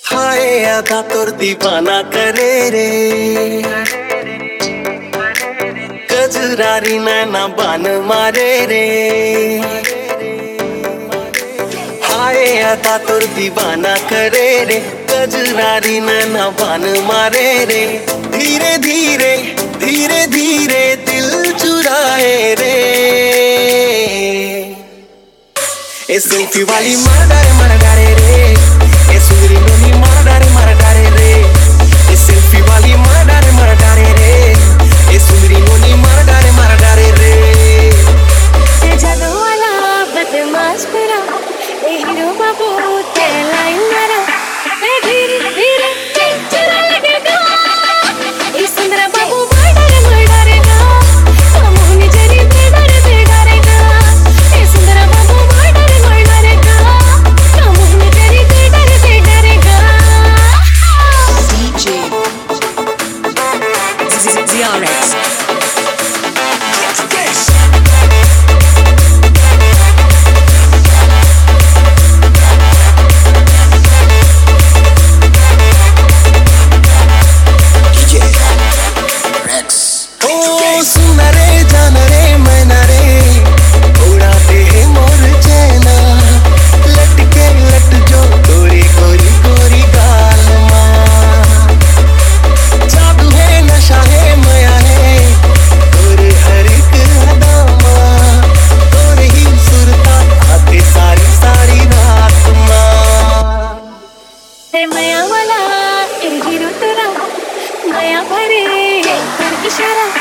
हाय आधा तोर दीवाना करे रे, कजरारी नैना बान मारे रे। हाय आधा तोर दीवाना करे रे, कजरारी नैना बान मारे रे। धीरे धीरे धीरे धीरे दिल चुराए रे। ए सेल्फी वाली मर डारे रे, ए सुंदरी नोनी मर डारे रे। ए सेल्फी वाली मर डारे रे, ए सुंदरी नोनी मर डारे रे। ए जादू वाला बदमाश मेरा, ए हीरो बाबू तेरे लाइन मेरा। ए धीरे धीरे चुरा लगेगा, ए सुंदरा बाबू मर डारेगा। मोहनी जरी बेडरेगा, ए सुंदरा बाबू मर डारेगा। मोहनी जरी बेडरेगा। DJ ZRX. ओ सुन रे जान रे मैना रे, उड़ाते हैं मोर चैना। लटके लट जो गोरी गोरी गोरी गाल माँ। जादू है नशा है माया है, और हर एक अदा माँ। और ही सुरता आते सारी सारी रात माँ। ए माया वाला, ए हीरो तेरा, माया भरे कर इशारा।